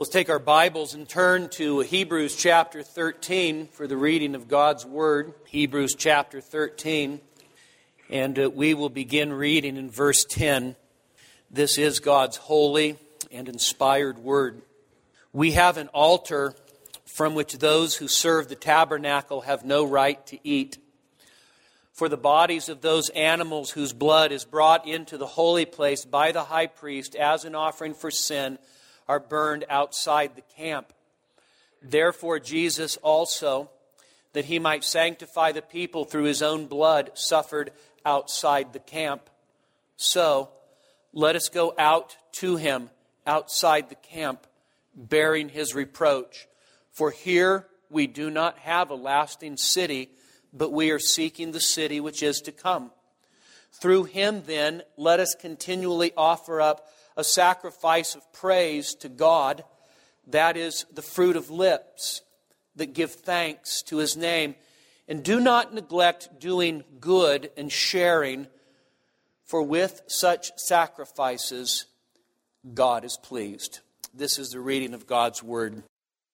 Let's take our Bibles and turn to Hebrews chapter 13 for the reading of God's Word. Hebrews chapter 13. And we will begin reading in verse 10. This is God's holy and inspired Word. We have an altar from which those who serve the tabernacle have no right to eat. For the bodies of those animals whose blood is brought into the holy place by the high priest as an offering for sin are burned outside the camp. Therefore Jesus also, that he might sanctify the people through his own blood, suffered outside the camp. So let us go out to him outside the camp, bearing his reproach. For here we do not have a lasting city, but we are seeking the city which is to come. Through him then let us continually offer up a sacrifice of praise to God, that is the fruit of lips that give thanks to his name. And do not neglect doing good and sharing, for with such sacrifices God is pleased. This is the reading of God's Word.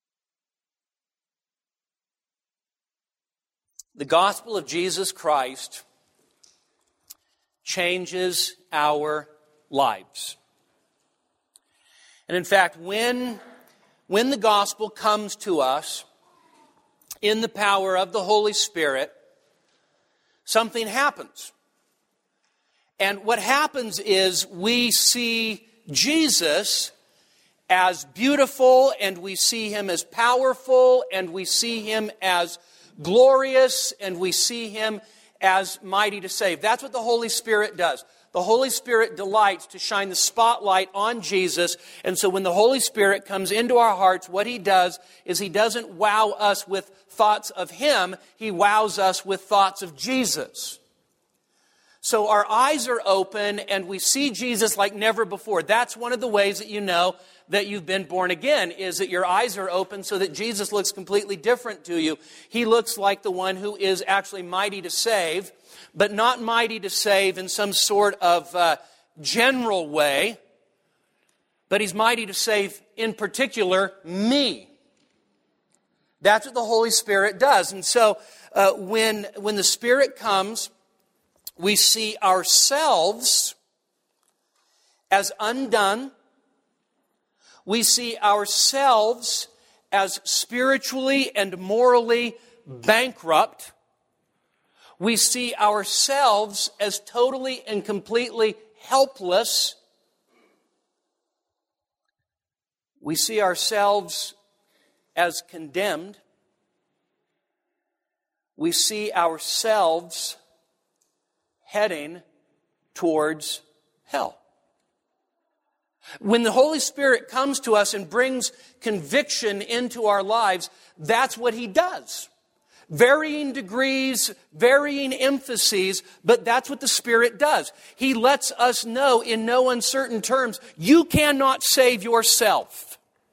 The gospel of Jesus Christ changes our lives. And in fact, when the gospel comes to us in the power of the Holy Spirit, something happens. And what happens is we see Jesus as beautiful, and we see him as powerful, and we see him as glorious, and we see him as mighty to save. That's what the Holy Spirit does. The Holy Spirit delights to shine the spotlight on Jesus. And so when the Holy Spirit comes into our hearts, what he does is he doesn't wow us with thoughts of him. He wows us with thoughts of Jesus. So our eyes are open and we see Jesus like never before. That's one of the ways that you know that you've been born again, is that your eyes are open so that Jesus looks completely different to you. He looks like the one who is actually mighty to save, but not mighty to save in some sort of general way, but he's mighty to save in particular me. That's what the Holy Spirit does. And so when the Spirit comes, we see ourselves as undone. We see ourselves as spiritually and morally bankrupt. We see ourselves as totally and completely helpless. We see ourselves as condemned. We see ourselves heading towards hell. When the Holy Spirit comes to us and brings conviction into our lives, that's what he does. Varying degrees, varying emphases, but that's what the Spirit does. He lets us know in no uncertain terms, you cannot save yourself.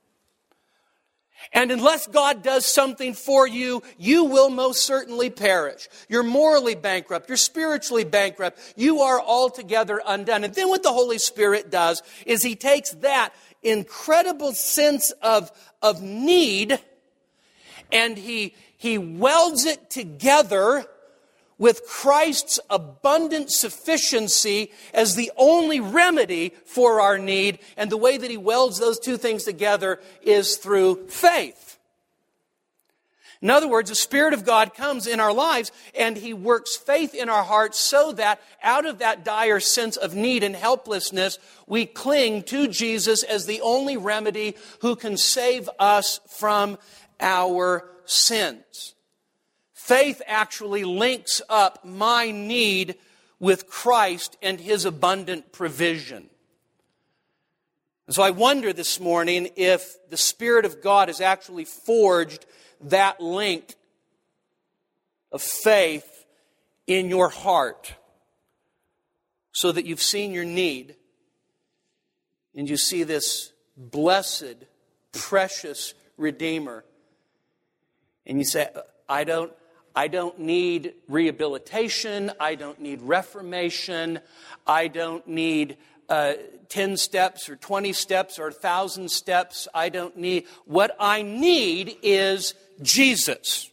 And unless God does something for you, you will most certainly perish. You're morally bankrupt. You're spiritually bankrupt. You are altogether undone. And then what the Holy Spirit does is he takes that incredible sense of need and he welds it together with Christ's abundant sufficiency as the only remedy for our need. And the way that he welds those two things together is through faith. In other words, the Spirit of God comes in our lives and he works faith in our hearts so that out of that dire sense of need and helplessness, we cling to Jesus as the only remedy who can save us from our sins. Faith actually links up my need with Christ and his abundant provision. And so I wonder this morning if the Spirit of God has actually forged that link of faith in your heart so that you've seen your need and you see this blessed, precious Redeemer. And you say, I don't need rehabilitation. I don't need reformation. I don't need 10 steps or 20 steps or 1,000 steps. I don't need. What I need is Jesus.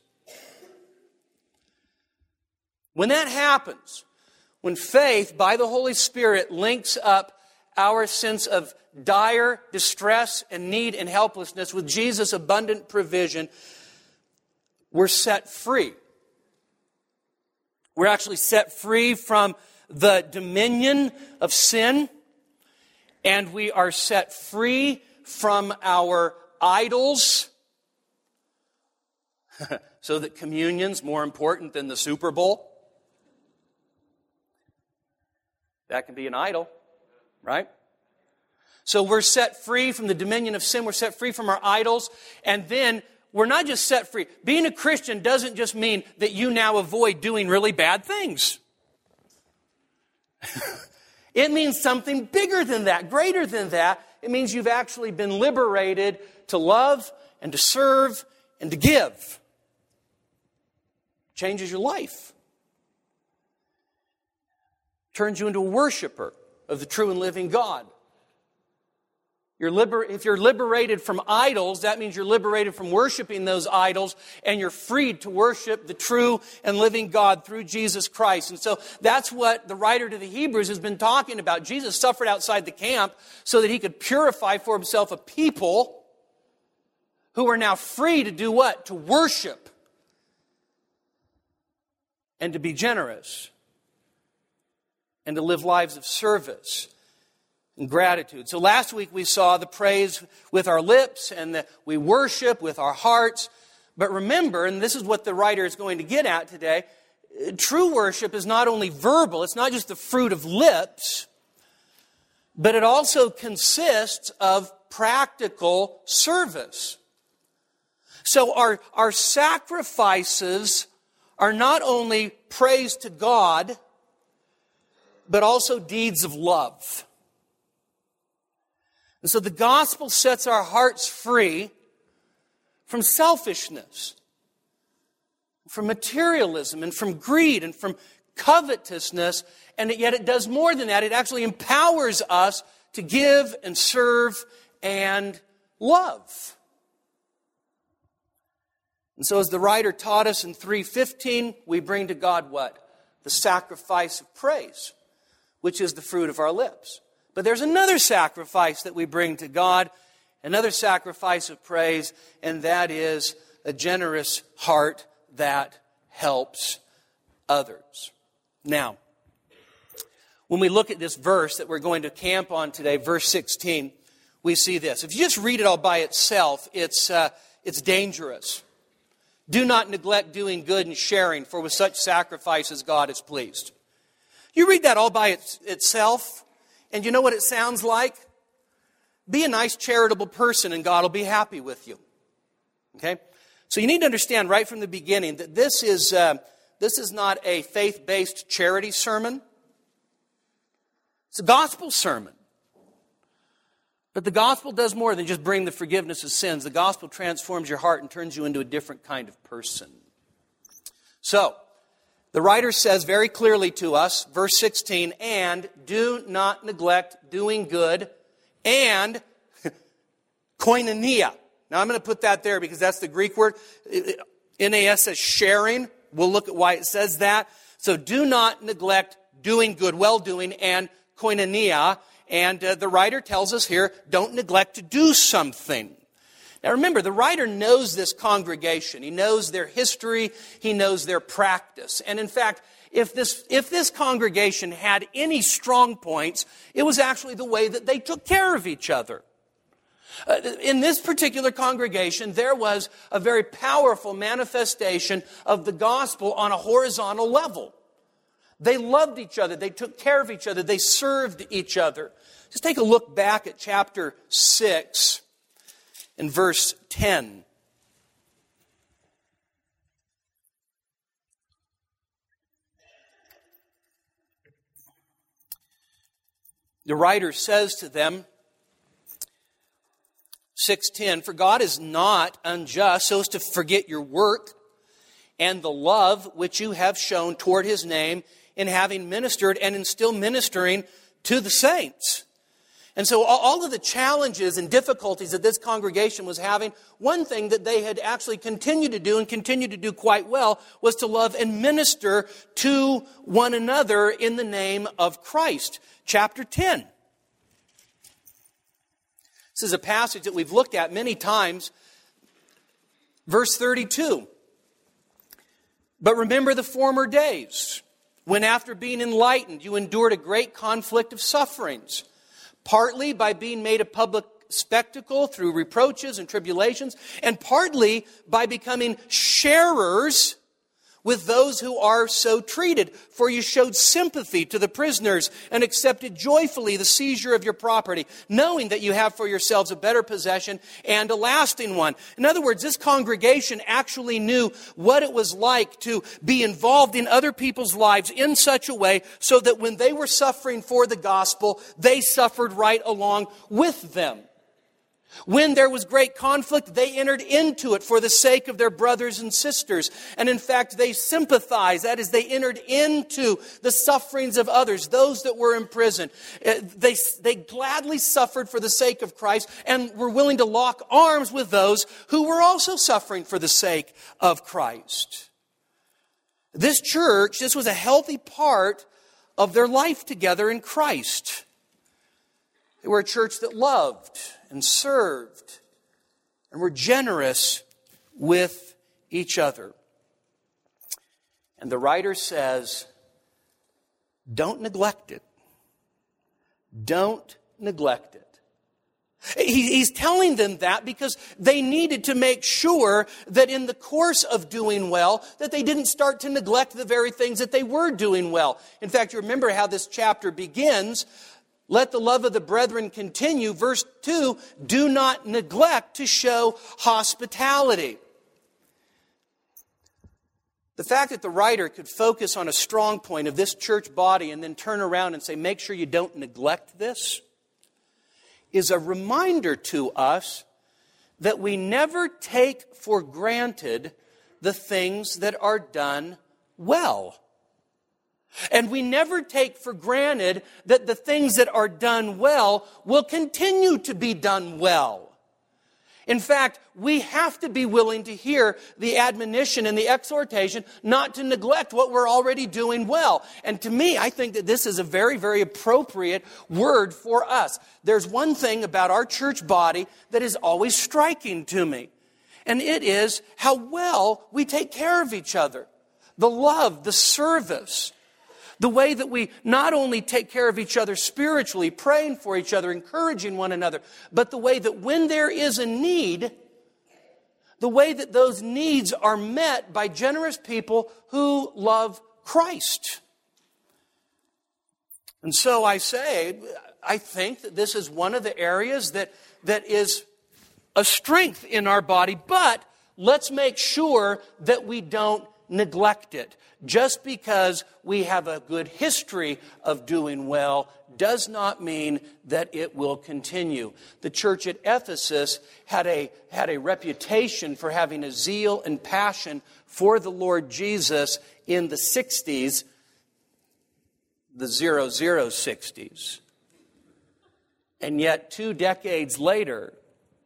When that happens, when faith by the Holy Spirit links up our sense of dire distress and need and helplessness with Jesus' abundant provision, we're set free. We're actually set free from the dominion of sin, and we are set free from our idols, so that communion's more important than the Super Bowl. That can be an idol, right? So we're set free from the dominion of sin. We're set free from our idols. And then we're not just set free. Being a Christian doesn't just mean that you now avoid doing really bad things. It means something bigger than that, greater than that. It means you've actually been liberated to love and to serve and to give. Changes your life. Turns you into a worshiper of the true and living God. If you're liberated from idols, that means you're liberated from worshiping those idols, and you're freed to worship the true and living God through Jesus Christ. And so that's what the writer to the Hebrews has been talking about. Jesus suffered outside the camp so that he could purify for himself a people who are now free to do what? To worship and to be generous and to live lives of service and gratitude. So last week we saw the praise with our lips and that we worship with our hearts. But remember, and this is what the writer is going to get at today, true worship is not only verbal, it's not just the fruit of lips, but it also consists of practical service. So our sacrifices are not only praise to God, but also deeds of love. And so the gospel sets our hearts free from selfishness, from materialism, and from greed, and from covetousness. And yet it does more than that. It actually empowers us to give and serve and love. And so as the writer taught us in 3:15, we bring to God what? The sacrifice of praise, which is the fruit of our lips. But there's another sacrifice that we bring to God, another sacrifice of praise, and that is a generous heart that helps others. Now, when we look at this verse that we're going to camp on today, verse 16, we see this. If you just read it all by itself, it's dangerous. Do not neglect doing good and sharing, for with such sacrifices God is pleased. You read that all by itself, and you know what it sounds like? Be a nice, charitable person, and God will be happy with you. Okay? So you need to understand right from the beginning that this is not a faith-based charity sermon. It's a gospel sermon. But the gospel does more than just bring the forgiveness of sins. The gospel transforms your heart and turns you into a different kind of person. So, the writer says very clearly to us, verse 16, and do not neglect doing good and koinonia. Now I'm going to put that there because that's the Greek word. NAS says sharing. We'll look at why it says that. So do not neglect doing good, well-doing, and koinonia. And the writer tells us here, don't neglect to do something. Now remember, the writer knows this congregation. He knows their history. He knows their practice. And in fact, if this congregation had any strong points, it was actually the way that they took care of each other. In this particular congregation, there was a very powerful manifestation of the gospel on a horizontal level. They loved each other. They took care of each other. They served each other. Just take a look back at chapter 6 and verse 10. The writer says to them, 6:10, for God is not unjust so as to forget your work and the love which you have shown toward his name in having ministered and in still ministering to the saints. And so all of the challenges and difficulties that this congregation was having, one thing that they had actually continued to do and continued to do quite well was to love and minister to one another in the name of Christ. Chapter 10. This is a passage that we've looked at many times. Verse 32. But remember the former days, when after being enlightened, you endured a great conflict of sufferings, partly by being made a public spectacle through reproaches and tribulations, and partly by becoming sharers with those who are so treated. For you showed sympathy to the prisoners and accepted joyfully the seizure of your property, knowing that you have for yourselves a better possession and a lasting one. In other words, this congregation actually knew what it was like to be involved in other people's lives in such a way so that when they were suffering for the gospel, they suffered right along with them. When there was great conflict, they entered into it for the sake of their brothers and sisters. And in fact, they sympathized. That is, they entered into the sufferings of others, those that were in prison. They gladly suffered for the sake of Christ and were willing to lock arms with those who were also suffering for the sake of Christ. This church, this was a healthy part of their life together in Christ. They were a church that loved and served and were generous with each other. And the writer says, don't neglect it. Don't neglect it. He's telling them that because they needed to make sure that in the course of doing well, that they didn't start to neglect the very things that they were doing well. In fact, you remember how this chapter begins. Let the love of the brethren continue. Verse 2, do not neglect to show hospitality. The fact that the writer could focus on a strong point of this church body and then turn around and say, make sure you don't neglect this, is a reminder to us that we never take for granted the things that are done well. And we never take for granted that the things that are done well will continue to be done well. In fact, we have to be willing to hear the admonition and the exhortation not to neglect what we're already doing well. And to me, I think that this is a very, very appropriate word for us. There's one thing about our church body that is always striking to me, and it is how well we take care of each other. The love, the service. The way that we not only take care of each other spiritually, praying for each other, encouraging one another, but the way that when there is a need, the way that those needs are met by generous people who love Christ. And so I think that this is one of the areas that is a strength in our body, but let's make sure that we don't neglect it. Just because we have a good history of doing well does not mean that it will continue. The church at Ephesus had a reputation for having a zeal and passion for the Lord Jesus in the 60s, the 0060s. And yet 2 decades later,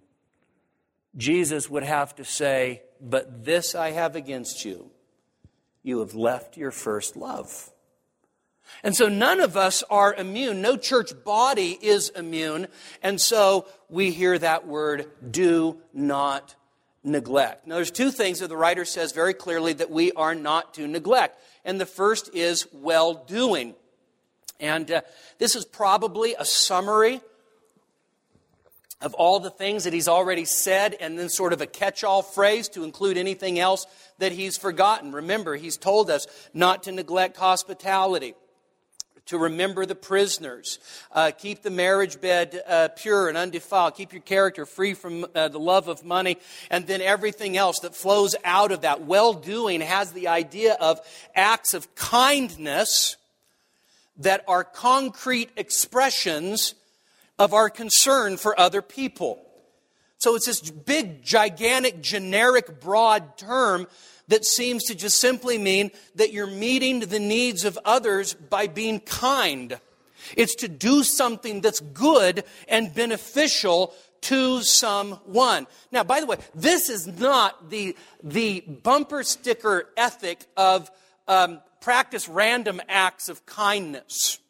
Jesus would have to say, but this I have against you. You have left your first love. And so none of us are immune. No church body is immune. And so we hear that word, do not neglect. Now there's 2 things that the writer says very clearly that we are not to neglect. And the first is well-doing. And this is probably a summary of all the things that he's already said, and then sort of a catch-all phrase to include anything else that he's forgotten. Remember, he's told us not to neglect hospitality, to remember the prisoners, keep the marriage bed pure and undefiled, keep your character free from the love of money, and then everything else that flows out of that. Well-doing has the idea of acts of kindness that are concrete expressions of our concern for other people. So it's this big, gigantic, generic, broad term that seems to just simply mean that you're meeting the needs of others by being kind. It's to do something that's good and beneficial to someone. Now, by the way, this is not the bumper sticker ethic of practice random acts of kindness.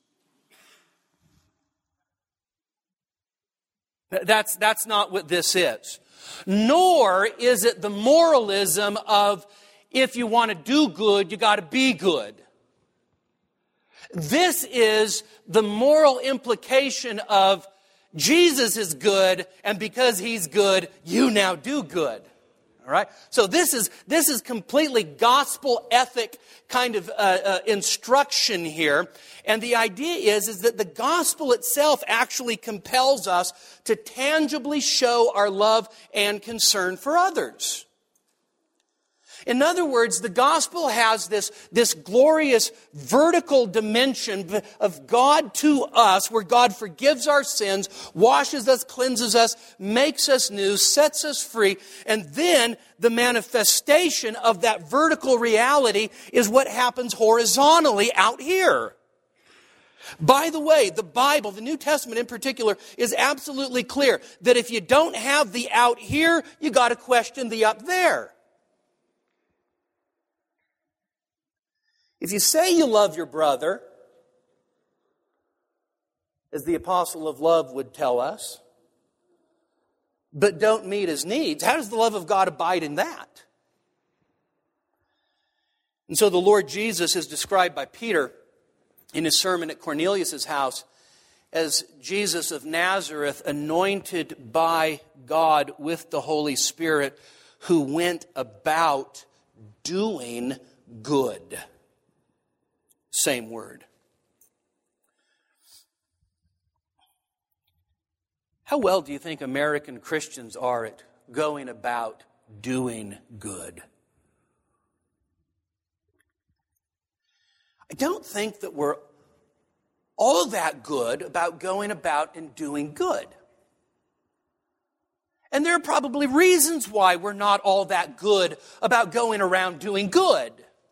That's not what this is. Nor is it the moralism of if you want to do good, you got to be good. This is the moral implication of Jesus is good, and because he's good, you now do good. All right? So this is completely gospel ethic kind of instruction here. And the idea is that the gospel itself actually compels us to tangibly show our love and concern for others. In other words, the gospel has this glorious vertical dimension of God to us, where God forgives our sins, washes us, cleanses us, makes us new, sets us free. And then the manifestation of that vertical reality is what happens horizontally out here. By the way, the Bible, the New Testament in particular, is absolutely clear that if you don't have the out here, you got to question the up there. If you say you love your brother, as the apostle of love would tell us, but don't meet his needs, how does the love of God abide in that? And so the Lord Jesus is described by Peter in his sermon at Cornelius' house as Jesus of Nazareth, anointed by God with the Holy Spirit, who went about doing good. Same word. How well do you think American Christians are at going about doing good? I don't think that we're all that good about going about and doing good. And there are probably reasons why we're not all that good about going around doing good.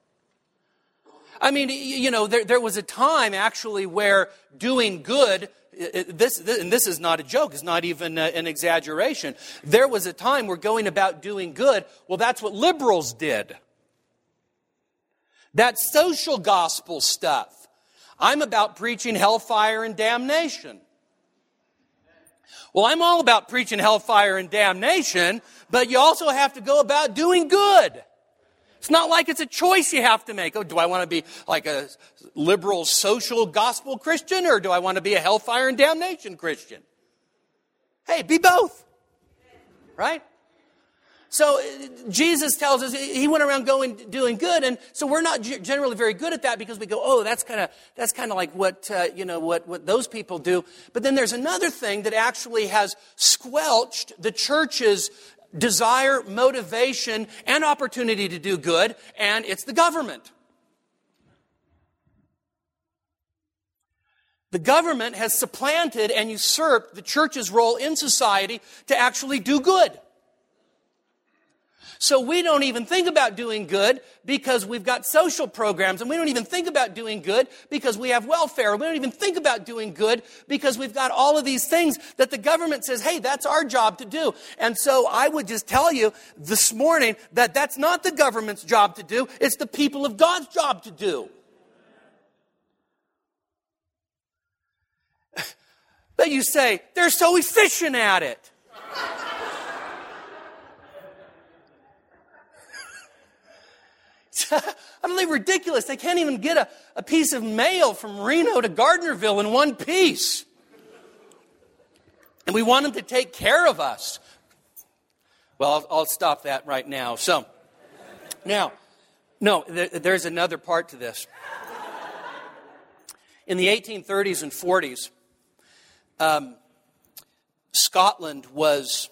I mean, you know, there was a time actually where doing good, and this is not a joke, it's not even an exaggeration. There was a time where going about doing good, well, that's what liberals did. That social gospel stuff. I'm about preaching hellfire and damnation. Well, I'm all about preaching hellfire and damnation, but you also have to go about doing good. It's not like it's a choice you have to make. Oh, do I want to be like a liberal social gospel Christian, or do I want to be a hellfire and damnation Christian? Hey, be both. Right? So Jesus tells us he went around doing good, and so we're not generally very good at that because we go, oh, that's kind of like what what those people do. But then there's another thing that actually has squelched the church's desire, motivation, and opportunity to do good, and it's the government. The government has supplanted and usurped the church's role in society to actually do good. So we don't even think about doing good because we've got social programs, and we don't even think about doing good because we have welfare. We don't even think about doing good because we've got all of these things that the government says, hey, that's our job to do. And so I would just tell you this morning that that's not the government's job to do. It's the people of God's job to do. But you say, they're so efficient at it. Utterly ridiculous. They can't even get a piece of mail from Reno to Gardnerville in one piece. And we want them to take care of us. Well, I'll stop that right now. So, now, no, there's another part to this. In the 1830s and 40s, Scotland was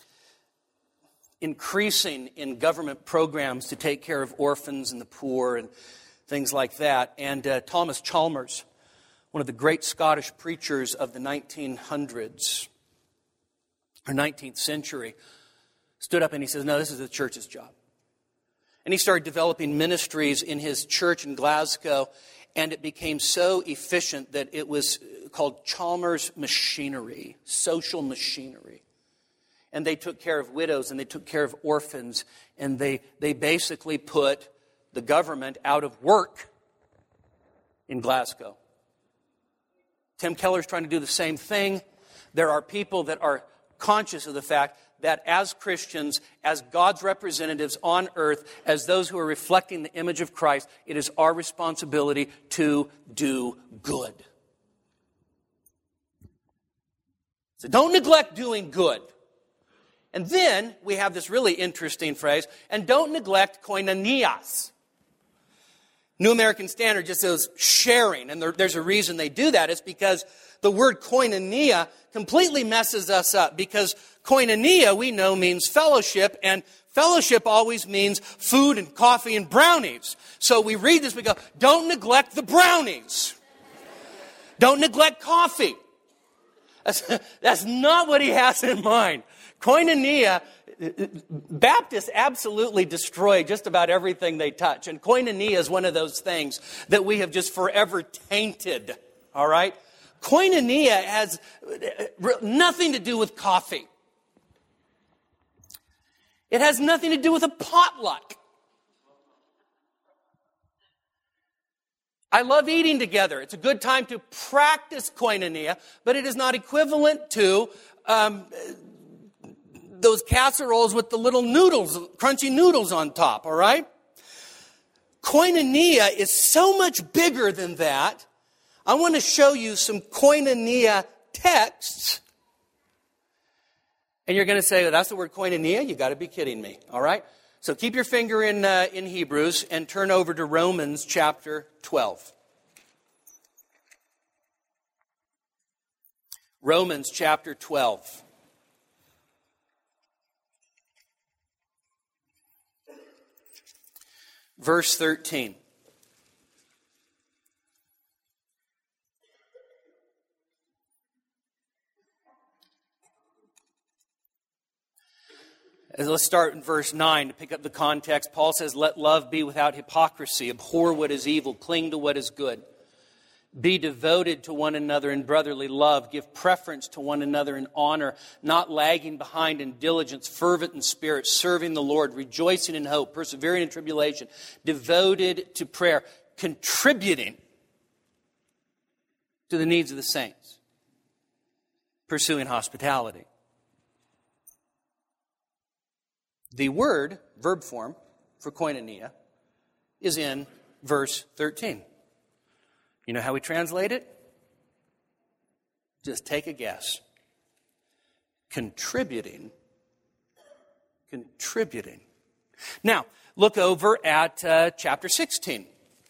increasing in government programs to take care of orphans and the poor and things like that. And Thomas Chalmers, one of the great Scottish preachers of the 1900s, or 19th century, stood up and he says, no, this is the church's job. And he started developing ministries in his church in Glasgow. and it became so efficient that it was called Chalmers machinery, social machinery. And they took care of widows and they took care of orphans, and they basically put the government out of work in Glasgow. Tim Keller's trying to do the same thing. There are people that are conscious of the fact that as Christians, as God's representatives on earth, as those who are reflecting the image of Christ, it is our responsibility to do good. So don't neglect doing good. And then we have this really interesting phrase, and don't neglect koinonias. New American Standard just says sharing, and there's a reason they do that. It's because the word koinonia completely messes us up, because koinonia, we know, means fellowship, and fellowship always means food and coffee and brownies. So we read this, we go, don't neglect the brownies. Don't neglect coffee. That's not what he has in mind. Koinonia, Baptists absolutely destroy just about everything they touch. And koinonia is one of those things that we have just forever tainted. All right? Koinonia has nothing to do with coffee. It has nothing to do with a potluck. I love eating together. It's a good time to practice koinonia, but it is not equivalent to those casseroles with the little noodles, crunchy noodles on top, all right? Koinonia is so much bigger than that. I want to show you some koinonia texts. And you're going to say, well, that's the word koinonia? You've got to be kidding me, all right? So keep your finger in Hebrews and turn over to Romans chapter 12. Romans chapter 12. Verse 13. Let's start in verse 9 to pick up the context. Paul says, let love be without hypocrisy. Abhor what is evil. Cling to what is good. Be devoted to one another in brotherly love. Give preference to one another in honor, not lagging behind in diligence, fervent in spirit, serving the Lord, rejoicing in hope, persevering in tribulation, devoted to prayer, contributing to the needs of the saints, pursuing hospitality. The word, verb form, for koinonia is in verse 13. You know how we translate it? Just take a guess. Contributing. Contributing. Now, look over at chapter 16.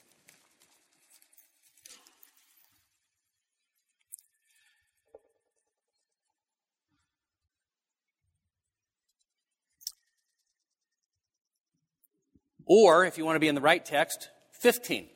Or, if you want to be in the right text, 15.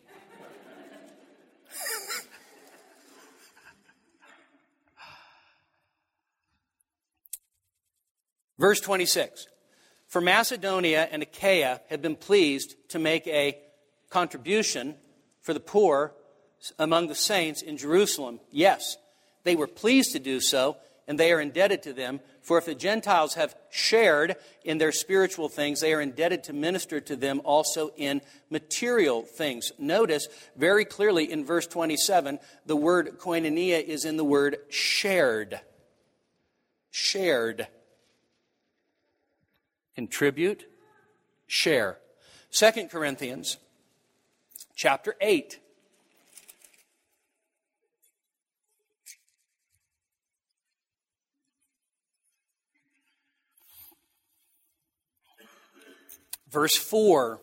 Verse 26. For Macedonia and Achaia have been pleased to make a contribution for the poor among the saints in Jerusalem. Yes, they were pleased to do so, and they are indebted to them. For if the Gentiles have shared in their spiritual things, they are indebted to minister to them also in material things. Notice very clearly in verse 27, the word koinonia is in the word shared. Shared. Contribute, share. 2 Corinthians chapter 8. Verse 4.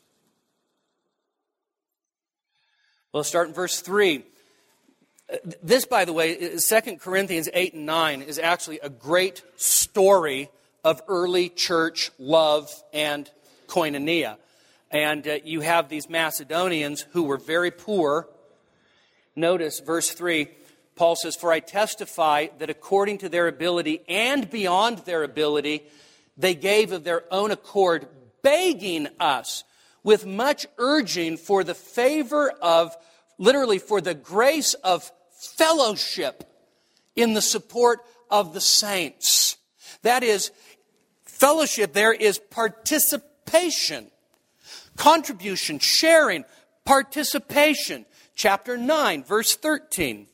We'll start in verse 3. This, by the way, 2 Corinthians 8 and 9 is actually a great story of early church love and koinonia. And you have these Macedonians who were very poor. Notice verse 3, Paul says, for I testify that according to their ability and beyond their ability, they gave of their own accord, begging us with much urging for the favor of literally for the grace of fellowship in the support of the saints. That is, fellowship there is participation, contribution, sharing, participation. Chapter 9, verse 13.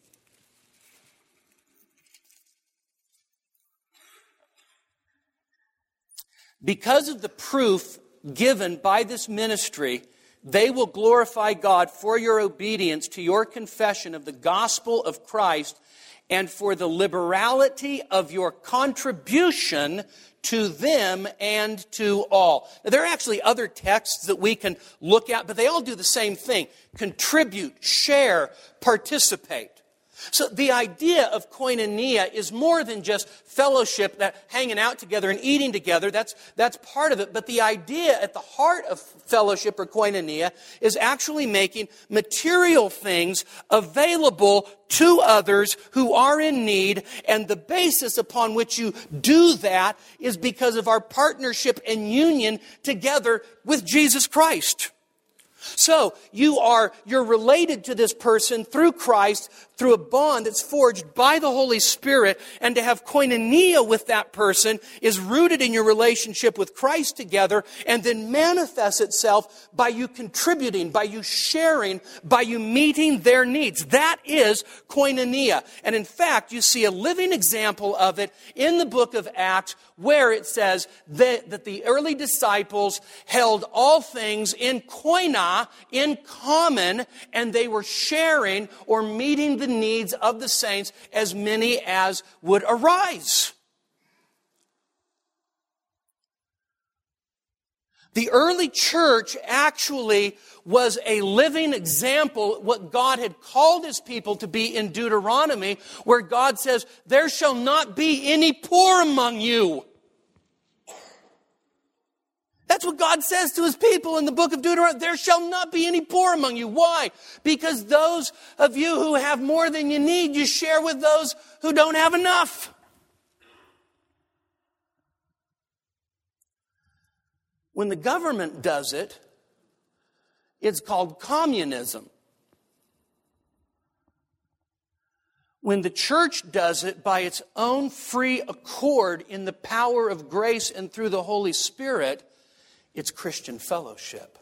Because of the proof given by this ministry, they will glorify God for your obedience to your confession of the gospel of Christ and for the liberality of your contribution to them and to all. Now, there are actually other texts that we can look at, but they all do the same thing. Contribute, share, participate. So the idea of koinonia is more than just fellowship, that hanging out together and eating together. That's part of it. But the idea at the heart of fellowship or koinonia is actually making material things available to others who are in need. And the basis upon which you do that is because of our partnership and union together with Jesus Christ. So you're related to this person through Christ, through a bond that's forged by the Holy Spirit, and to have koinonia with that person is rooted in your relationship with Christ together, and then manifests itself by you contributing, by you sharing, by you meeting their needs. That is koinonia. And in fact, you see a living example of it in the book of Acts, where it says that the early disciples held all things in koina, in common, and they were sharing or meeting the needs of the saints, as many as would arise. The early church actually was a living example, what God had called His people to be in Deuteronomy, where God says, "There shall not be any poor among you." That's what God says to His people in the book of Deuteronomy. There shall not be any poor among you. Why? Because those of you who have more than you need, you share with those who don't have enough. When the government does it, it's called communism. When the church does it by its own free accord in the power of grace and through the Holy Spirit, it's Christian fellowship.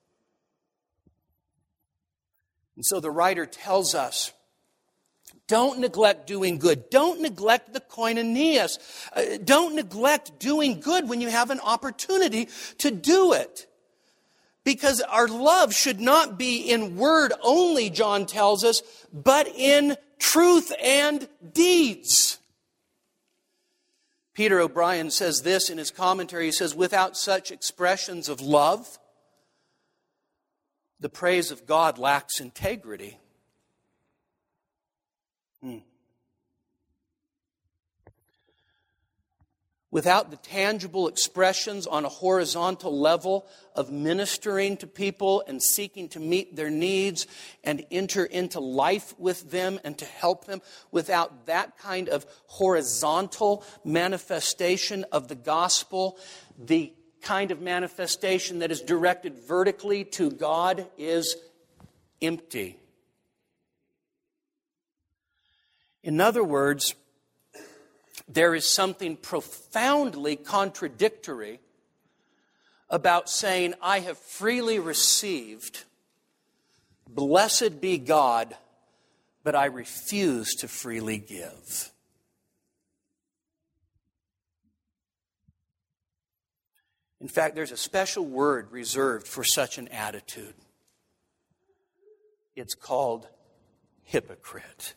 And so the writer tells us, don't neglect doing good. Don't neglect the koinonias. Don't neglect doing good when you have an opportunity to do it. Because our love should not be in word only, John tells us, but in truth and deeds. Peter O'Brien says this in his commentary. He says, without such expressions of love, the praise of God lacks integrity. Without the tangible expressions on a horizontal level of ministering to people and seeking to meet their needs and enter into life with them and to help them, without that kind of horizontal manifestation of the gospel, the kind of manifestation that is directed vertically to God is empty. In other words, there is something profoundly contradictory about saying, I have freely received, blessed be God, but I refuse to freely give. In fact, there's a special word reserved for such an attitude. It's called hypocrite.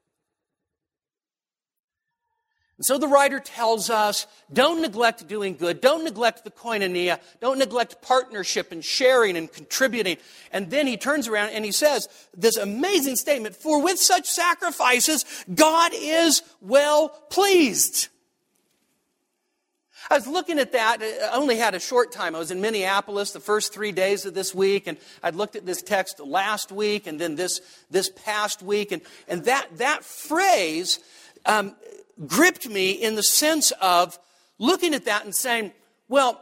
And so the writer tells us, don't neglect doing good. Don't neglect the koinonia. Don't neglect partnership and sharing and contributing. And then he turns around and he says this amazing statement, for with such sacrifices, God is well pleased. I was looking at that. I only had a short time. I was in Minneapolis the first 3 days of this week, and I'd looked at this text last week and then this past week. And that phrase gripped me in the sense of looking at that and saying, well,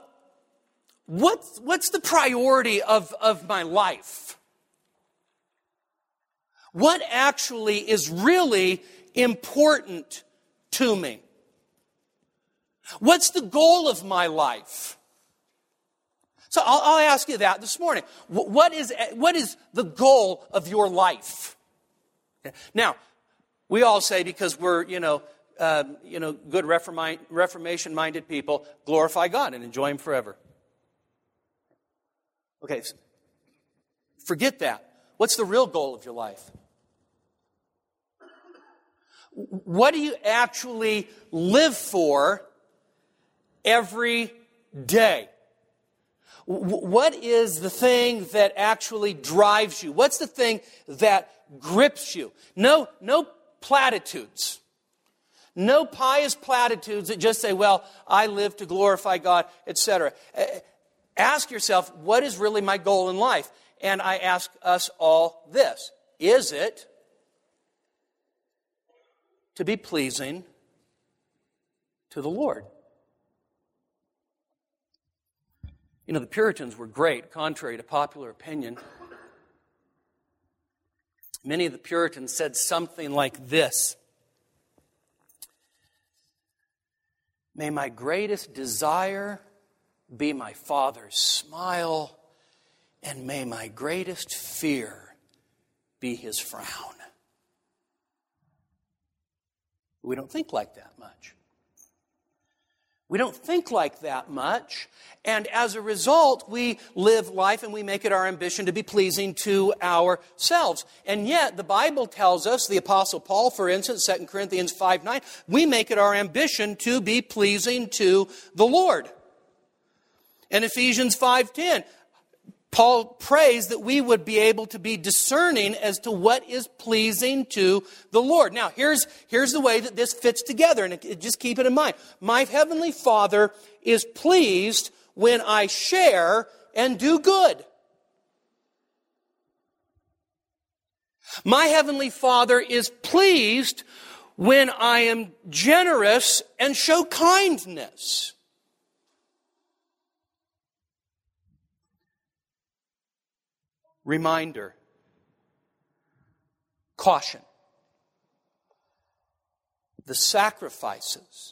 what's the priority of my life? what actually is really important to me? What's the goal of my life? So I'll ask you that this morning. What is the goal of your life? Now, we all say, because we're, good Reformation-minded people, glorify God and enjoy Him forever. Okay, forget that. What's the real goal of your life? What do you actually live for every day? What is the thing that actually drives you? What's the thing that grips you? No platitudes. No pious platitudes that just say, well, I live to glorify God, etc. Ask yourself, what is really my goal in life? And I ask us all this. Is it to be pleasing to the Lord? The Puritans were great, contrary to popular opinion. Many of the Puritans said something like this: may my greatest desire be my Father's smile, and may my greatest fear be His frown. We don't think like that much. We don't think like that much, and as a result, we live life and we make it our ambition to be pleasing to ourselves. And yet, the Bible tells us, the Apostle Paul, for instance, 2 Corinthians 5:9, we make it our ambition to be pleasing to the Lord. And Ephesians 5:10, Paul prays that we would be able to be discerning as to what is pleasing to the Lord. Now, here's the way that this fits together, and just keep it in mind. My Heavenly Father is pleased when I share and do good. My Heavenly Father is pleased when I am generous and show kindness. Reminder, caution. The sacrifices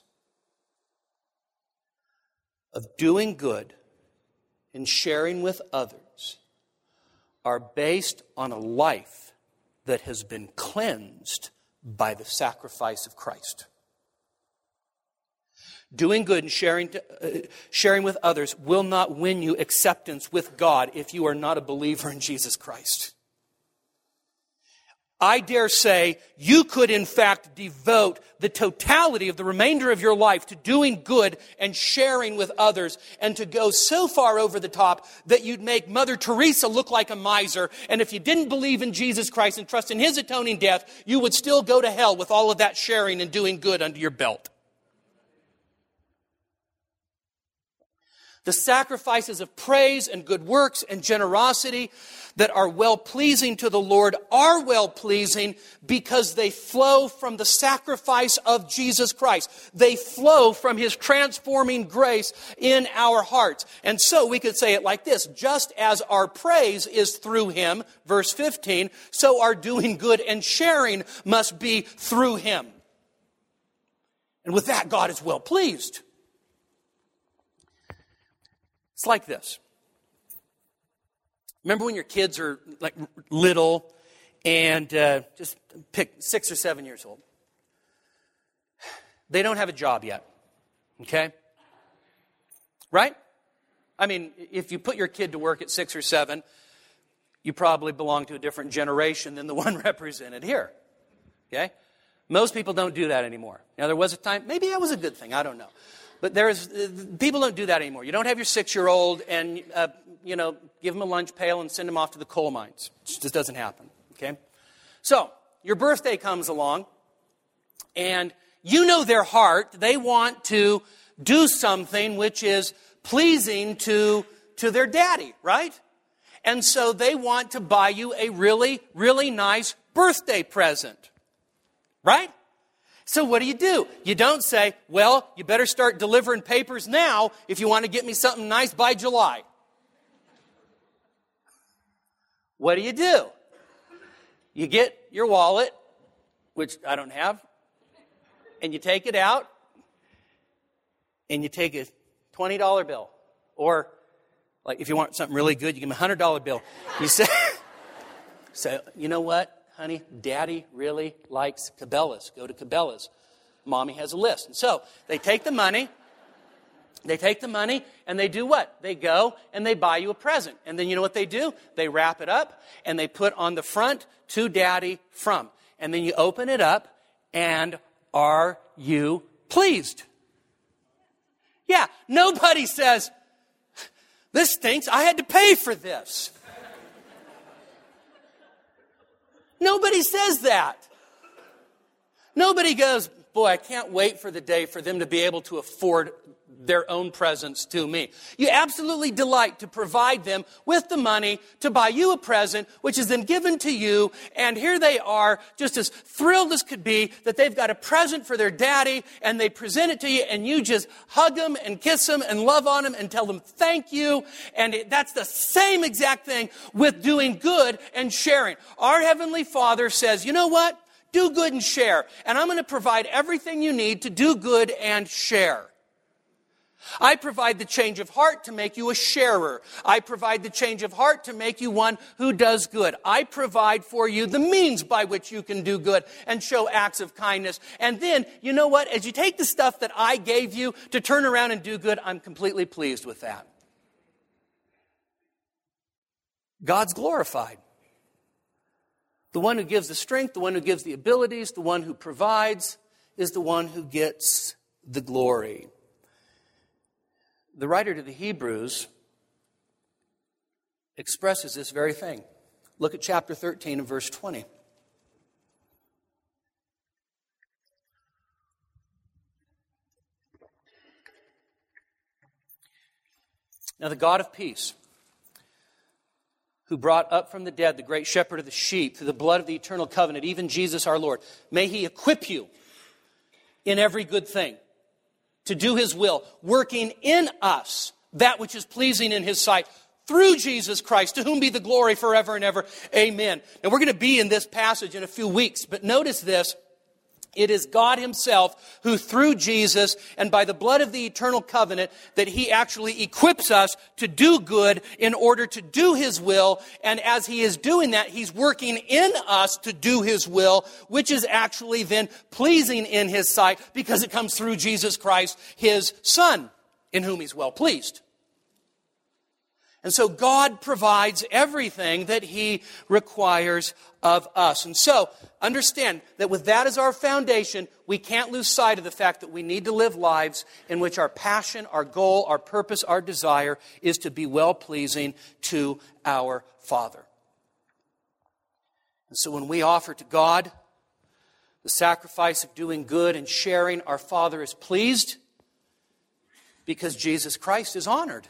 of doing good and sharing with others are based on a life that has been cleansed by the sacrifice of Christ. Doing good and sharing with others will not win you acceptance with God if you are not a believer in Jesus Christ. I dare say you could in fact devote the totality of the remainder of your life to doing good and sharing with others, and to go so far over the top that you'd make Mother Teresa look like a miser. And if you didn't believe in Jesus Christ and trust in His atoning death, you would still go to hell with all of that sharing and doing good under your belt. The sacrifices of praise and good works and generosity that are well-pleasing to the Lord are well-pleasing because they flow from the sacrifice of Jesus Christ. They flow from His transforming grace in our hearts. And so we could say it like this: just as our praise is through Him, verse 15, so our doing good and sharing must be through Him. And with that, God is well-pleased. It's like this. Remember when your kids are like little and just pick 6 or 7 years old? They don't have a job yet. Okay? Right? I mean, if you put your kid to work at 6 or 7, you probably belong to a different generation than the one represented here. Okay? Most people don't do that anymore. Now, there was a time, maybe that was a good thing, I don't know. But people don't do that anymore. You don't have your 6-year-old and, give them a lunch pail and send them off to the coal mines. It just doesn't happen, okay? So, your birthday comes along, and you know their heart. They want to do something which is pleasing to their daddy, right? And so they want to buy you a really, really nice birthday present, right? So what do? You don't say, well, you better start delivering papers now if you want to get me something nice by July. What do? You get your wallet, which I don't have, and you take it out, and you take a $20 bill. Or, like, if you want something really good, you give them a $100 bill. You say, you know what, honey? Daddy really likes Cabela's. Go to Cabela's. Mommy has a list. And so they take the money, and they do what? They go and they buy you a present. And then you know what they do? They wrap it up, and they put on the front, to Daddy from. And then you open it up, and are you pleased? Yeah, nobody says, this stinks, I had to pay for this. Nobody says that. Nobody goes, boy, I can't wait for the day for them to be able to afford their own presents to me. You absolutely delight to provide them with the money to buy you a present, which is then given to you, and here they are, just as thrilled as could be that they've got a present for their daddy, and they present it to you, and you just hug them and kiss them and love on them and tell them thank you. And that's the same exact thing with doing good and sharing. Our Heavenly Father says, you know what? Do good and share. And I'm going to provide everything you need to do good and share. I provide the change of heart to make you a sharer. I provide the change of heart to make you one who does good. I provide for you the means by which you can do good and show acts of kindness. And then, you know what? As you take the stuff that I gave you to turn around and do good, I'm completely pleased with that. God's glorified. The one who gives the strength, the one who gives the abilities, the one who provides is the one who gets the glory. The writer to the Hebrews expresses this very thing. Look at chapter 13 and verse 20. Now the God of peace, who brought up from the dead the great shepherd of the sheep through the blood of the eternal covenant, even Jesus our Lord, may He equip you in every good thing to do His will, working in us that which is pleasing in His sight, through Jesus Christ, to whom be the glory forever and ever. Amen. Now we're going to be in this passage in a few weeks, but notice this. It is God Himself who, through Jesus and by the blood of the eternal covenant, that He actually equips us to do good in order to do His will. And as He is doing that, He's working in us to do His will, which is actually then pleasing in His sight because it comes through Jesus Christ, His Son, in whom He's well pleased. And so God provides everything that He requires of us. And so understand that with that as our foundation, we can't lose sight of the fact that we need to live lives in which our passion, our goal, our purpose, our desire is to be well-pleasing to our Father. And so when we offer to God the sacrifice of doing good and sharing, our Father is pleased because Jesus Christ is honored.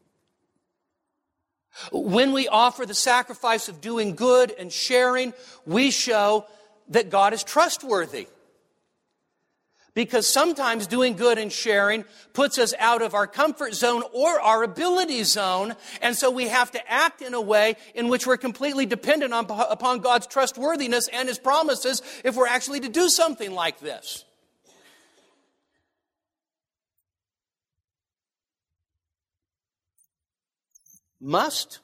When we offer the sacrifice of doing good and sharing, we show that God is trustworthy. Because sometimes doing good and sharing puts us out of our comfort zone or our ability zone, and so we have to act in a way in which we're completely dependent upon God's trustworthiness and His promises if we're actually to do something like this. Must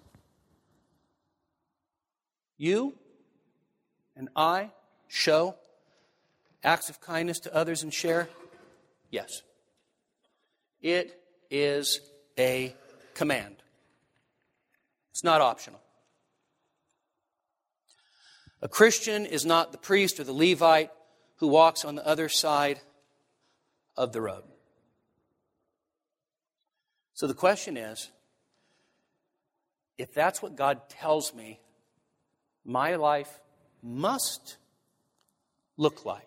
you and I show acts of kindness to others and share? Yes. It is a command. It's not optional. A Christian is not the priest or the Levite who walks on the other side of the road. So the question is, if that's what God tells me my life must look like,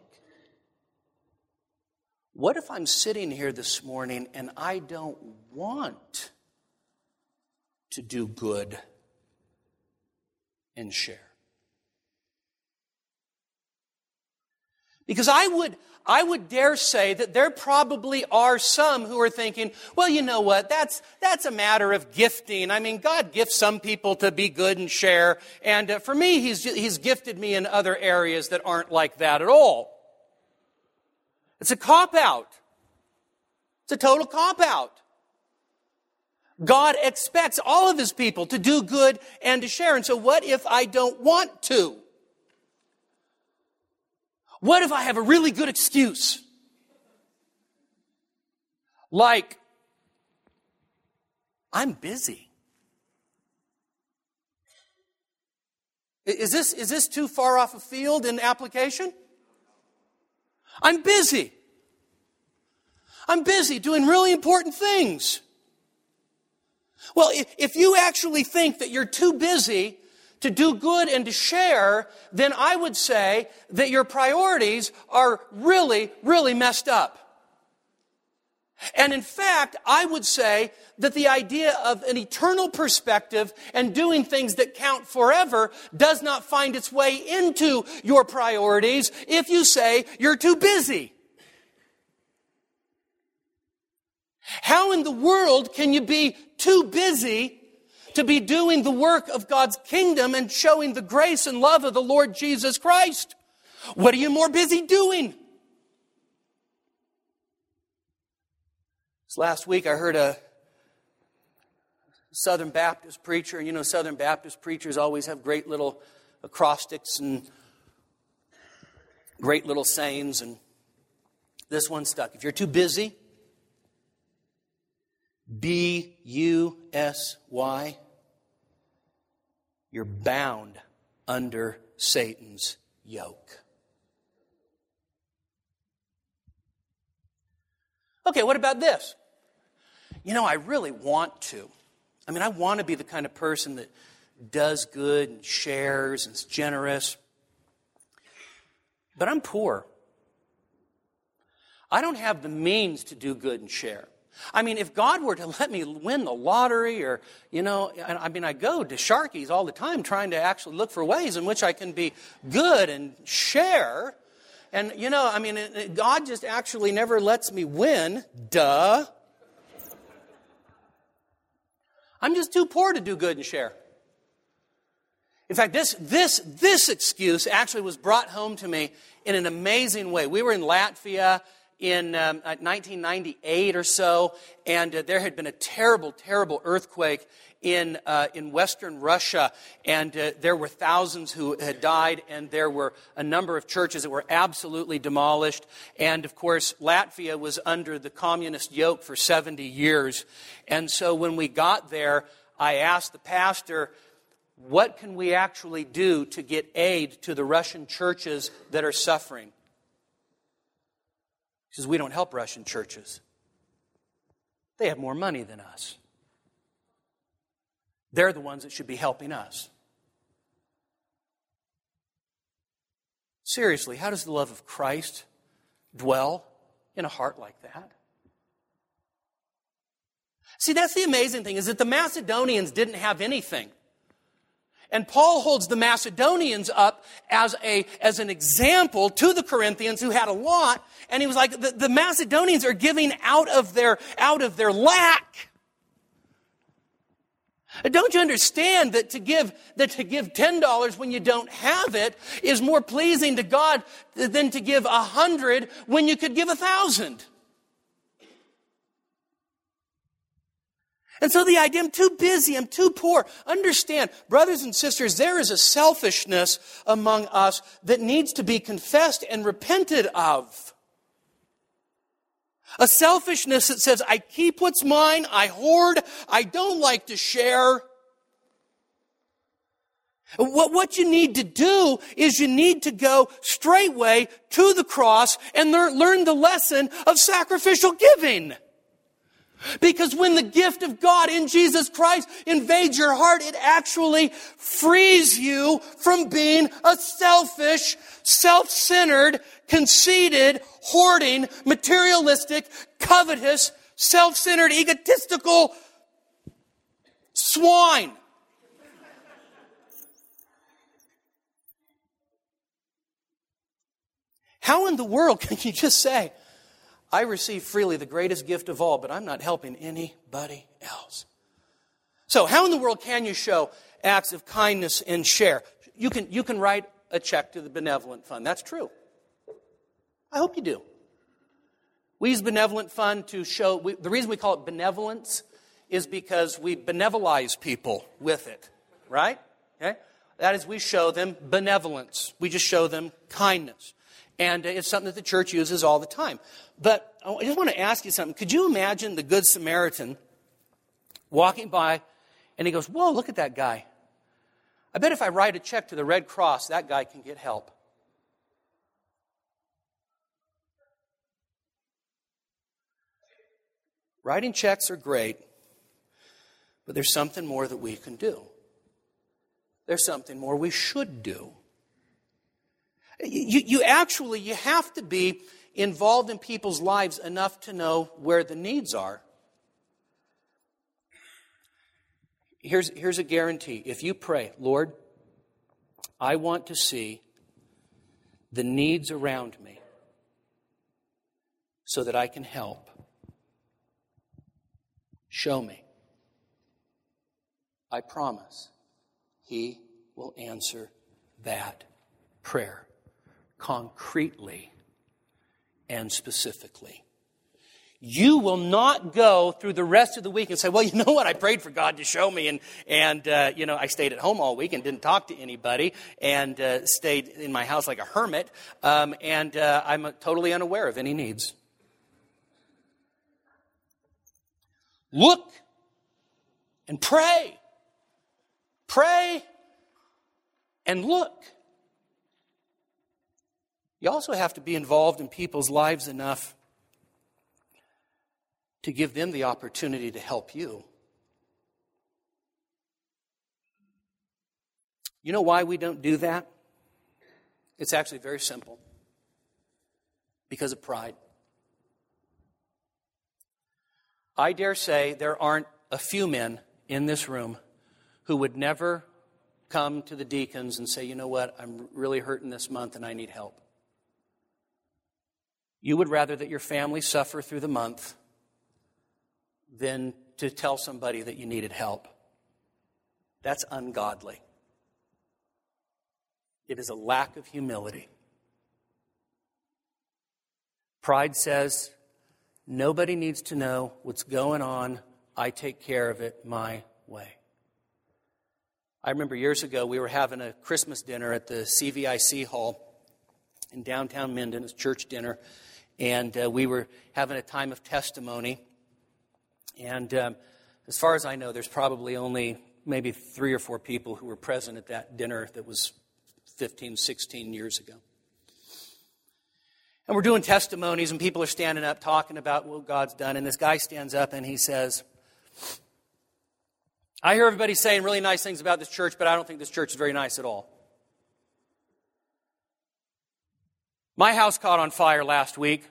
what if I'm sitting here this morning and I don't want to do good and share? Because I would dare say that there probably are some who are thinking, well, you know what, that's a matter of gifting. I mean, God gifts some people to be good and share, and for me, He's gifted me in other areas that aren't like that at all. It's a cop-out. It's a total cop-out. God expects all of His people to do good and to share, and so what if I don't want to? What if I have a really good excuse? Like, I'm busy. Is this too far off a field in application? I'm busy. I'm busy doing really important things. Well, if you actually think that you're too busy to do good and to share, then I would say that your priorities are really, really messed up. And in fact, I would say that the idea of an eternal perspective and doing things that count forever does not find its way into your priorities if you say you're too busy. How in the world can you be too busy to be doing the work of God's kingdom and showing the grace and love of the Lord Jesus Christ? What are you more busy doing? This last week I heard a Southern Baptist preacher. You know, Southern Baptist preachers always have great little acrostics and great little sayings, and this one stuck. If you're too busy, B-U-S-Y, you're bound under Satan's yoke. Okay, what about this? You know, I really want to. I mean, I want to be the kind of person that does good and shares and is generous. But I'm poor. I don't have the means to do good and share. I mean, if God were to let me win the lottery or, you know, I mean, I go to Sharky's all the time trying to actually look for ways in which I can be good and share. And, you know, I mean, God just actually never lets me win. Duh. I'm just too poor to do good and share. In fact, this excuse actually was brought home to me in an amazing way. We were in Latvia in 1998 or so, and there had been a terrible, terrible earthquake in Western Russia, and there were thousands who had died, and there were a number of churches that were absolutely demolished. And of course, Latvia was under the communist yoke for 70 years. And so when we got there, I asked the pastor, what can we actually do to get aid to the Russian churches that are suffering? He says, we don't help Russian churches. They have more money than us. They're the ones that should be helping us. Seriously, how does the love of Christ dwell in a heart like that? See, that's the amazing thing, is that the Macedonians didn't have anything. And Paul holds the Macedonians up as an example to the Corinthians who had a lot. And he was like, the Macedonians are giving out of their lack. Don't you understand that to give $10 when you don't have it is more pleasing to God than to give 100 when you could give 1,000? And so the idea, I'm too busy, I'm too poor. Understand, brothers and sisters, there is a selfishness among us that needs to be confessed and repented of. A selfishness that says, I keep what's mine, I hoard, I don't like to share. What you need to do is you need to go straightway to the cross and learn the lesson of sacrificial giving. Because when the gift of God in Jesus Christ invades your heart, it actually frees you from being a selfish, self-centered, conceited, hoarding, materialistic, covetous, self-centered, egotistical swine. How in the world can you just say, I receive freely the greatest gift of all, but I'm not helping anybody else? So how in the world can you show acts of kindness and share? You can write a check to the benevolent fund. That's true. I hope you do. We use benevolent fund to show, the reason we call it benevolence is because we benevolize people with it, right? Okay? That is, we show them benevolence. We just show them kindness. And it's something that the church uses all the time. But I just want to ask you something. Could you imagine the Good Samaritan walking by and he goes, whoa, look at that guy. I bet if I write a check to the Red Cross, that guy can get help. Writing checks are great, but there's something more that we can do. There's something more we should do. You have to be involved in people's lives enough to know where the needs are. Here's a guarantee. If you pray, Lord, I want to see the needs around me so that I can help. Show me. I promise He will answer that prayer concretely and specifically. You will not go through the rest of the week and say, well, you know what? I prayed for God to show me, and I stayed at home all week and didn't talk to anybody and stayed in my house like a hermit, and I'm totally unaware of any needs. Look and pray. Pray and look. You also have to be involved in people's lives enough to give them the opportunity to help you. You know why we don't do that? It's actually very simple. Because of pride. I dare say there aren't a few men in this room who would never come to the deacons and say, you know what, I'm really hurting this month and I need help. You would rather that your family suffer through the month than to tell somebody that you needed help. That's ungodly. It is a lack of humility. Pride says, nobody needs to know what's going on. I take care of it my way. I remember years ago we were having a Christmas dinner at the CVIC Hall in downtown Minden. It's church dinner. And we were having a time of testimony. And as far as I know, there's probably only maybe 3 or 4 people who were present at that dinner that was 15, 16 years ago. And we're doing testimonies, and people are standing up talking about what God's done. And this guy stands up and he says, I hear everybody saying really nice things about this church, but I don't think this church is very nice at all. My house caught on fire last week.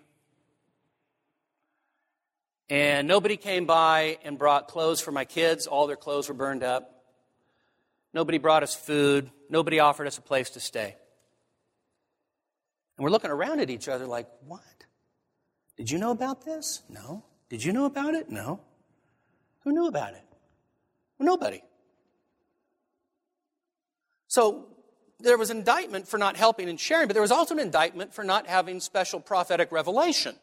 And nobody came by and brought clothes for my kids. All their clothes were burned up. Nobody brought us food. Nobody offered us a place to stay. And we're looking around at each other like, what? Did you know about this? No. Did you know about it? No. Who knew about it? Well, nobody. So there was an indictment for not helping and sharing, but there was also an indictment for not having special prophetic revelation.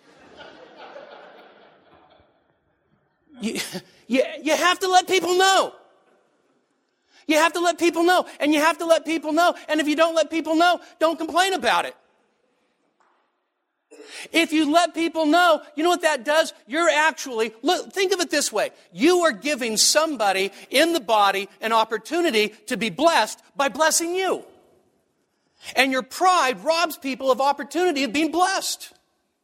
You have to let people know. You have to let people know. And you have to let people know. And if you don't let people know, don't complain about it. If you let people know, you know what that does? You're actually, look, think of it this way. You are giving somebody in the body an opportunity to be blessed by blessing you. And your pride robs people of opportunity of being blessed.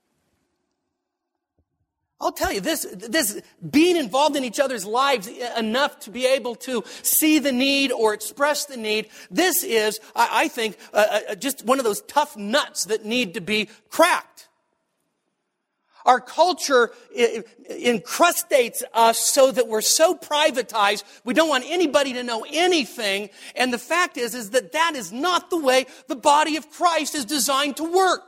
I'll tell you, this being involved in each other's lives enough to be able to see the need or express the need, this is, I think, just one of those tough nuts that need to be cracked. Our culture incrustates us so that we're so privatized, we don't want anybody to know anything. And the fact is that that is not the way the body of Christ is designed to work.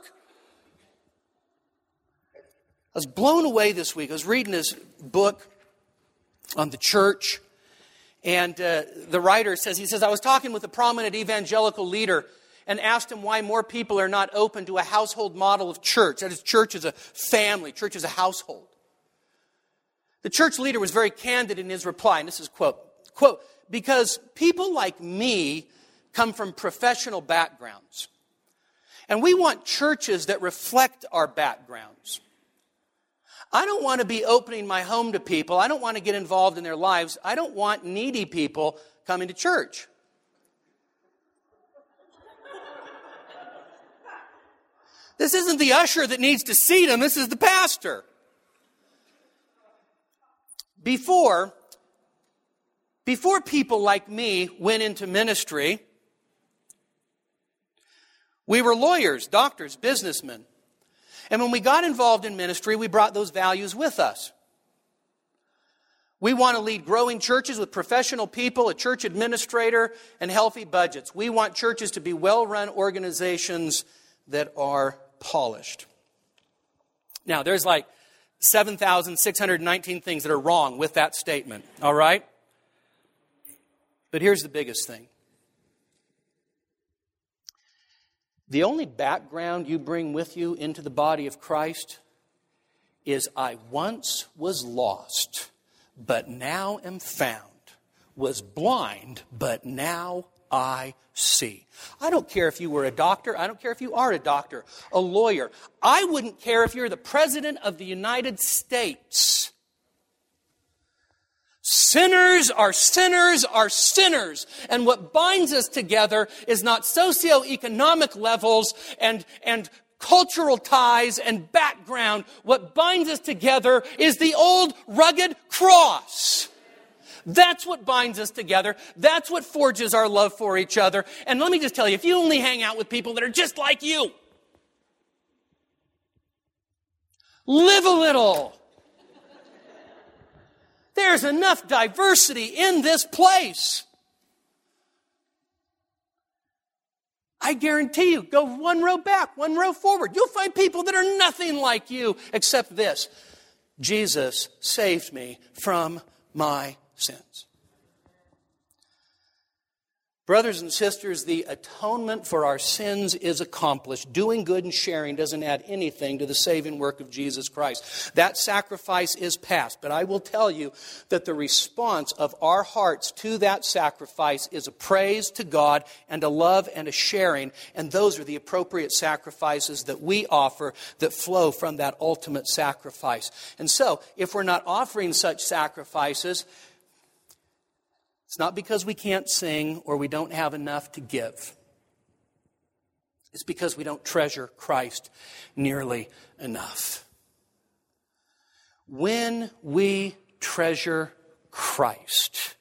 I was blown away this week. I was reading his book on the church. And the writer says, I was talking with a prominent evangelical leader and asked him why more people are not open to a household model of church. That is, church is a family, church is a household. The church leader was very candid in his reply, and this is quote, because people like me come from professional backgrounds, and we want churches that reflect our backgrounds. I don't want to be opening my home to people. I don't want to get involved in their lives. I don't want needy people coming to church. This isn't the usher that needs to seat him. This is the pastor. Before people like me went into ministry, we were lawyers, doctors, businessmen. And when we got involved in ministry, we brought those values with us. We want to lead growing churches with professional people, a church administrator, and healthy budgets. We want churches to be well-run organizations that are polished. Now, there's like 7,619 things that are wrong with that statement, all right? But here's the biggest thing. The only background you bring with you into the body of Christ is I once was lost, but now am found, was blind, but now I see. I don't care if you were a doctor. I don't care if you are a doctor, a lawyer. I wouldn't care if you're the President of the United States. Sinners are sinners are sinners. And what binds us together is not socioeconomic levels and cultural ties and background. What binds us together is the old rugged cross. That's what binds us together. That's what forges our love for each other. And let me just tell you, if you only hang out with people that are just like you, live a little. There's enough diversity in this place. I guarantee you, go one row back, one row forward. You'll find people that are nothing like you except this. Jesus saved me from my sins. Brothers and sisters, the atonement for our sins is accomplished. Doing good and sharing doesn't add anything to the saving work of Jesus Christ. That sacrifice is past. But I will tell you that the response of our hearts to that sacrifice is a praise to God and a love and a sharing. And those are the appropriate sacrifices that we offer that flow from that ultimate sacrifice. And so, if we're not offering such sacrifices, it's not because we can't sing or we don't have enough to give. It's because we don't treasure Christ nearly enough. When we treasure Christ,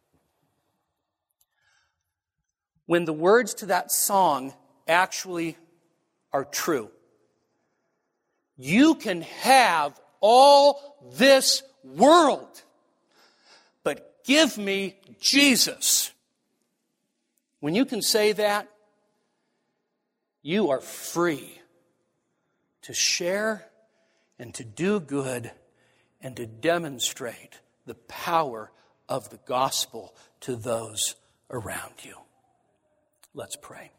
when the words to that song actually are true, you can have all this world, but give me Jesus. When you can say that, you are free to share and to do good and to demonstrate the power of the gospel to those around you. Let's pray.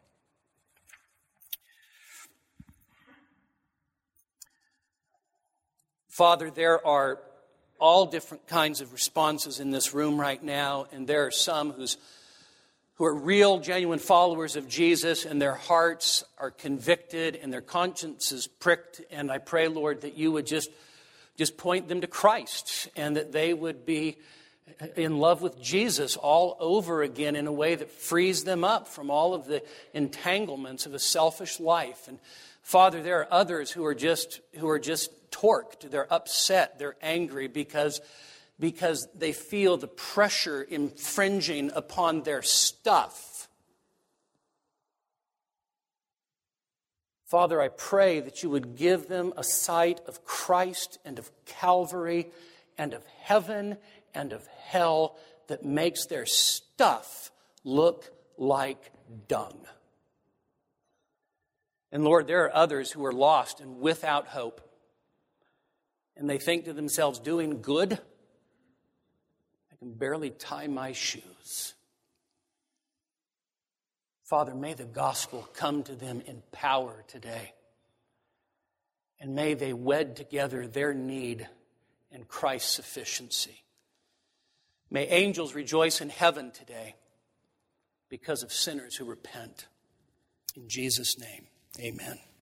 Father, there are all different kinds of responses in this room right now, and there are some who are real, genuine followers of Jesus, and their hearts are convicted and their conscience is pricked. And I pray, Lord, that you would just point them to Christ and that they would be in love with Jesus all over again in a way that frees them up from all of the entanglements of a selfish life. And Father, there are others who are just torqued, they're upset, they're angry because they feel the pressure infringing upon their stuff. Father, I pray that you would give them a sight of Christ and of Calvary and of heaven and of hell that makes their stuff look like dung. And Lord, there are others who are lost and without hope. And they think to themselves, doing good? I can barely tie my shoes. Father, may the gospel come to them in power today. And may they wed together their need and Christ's sufficiency. May angels rejoice in heaven today because of sinners who repent. In Jesus' name, amen.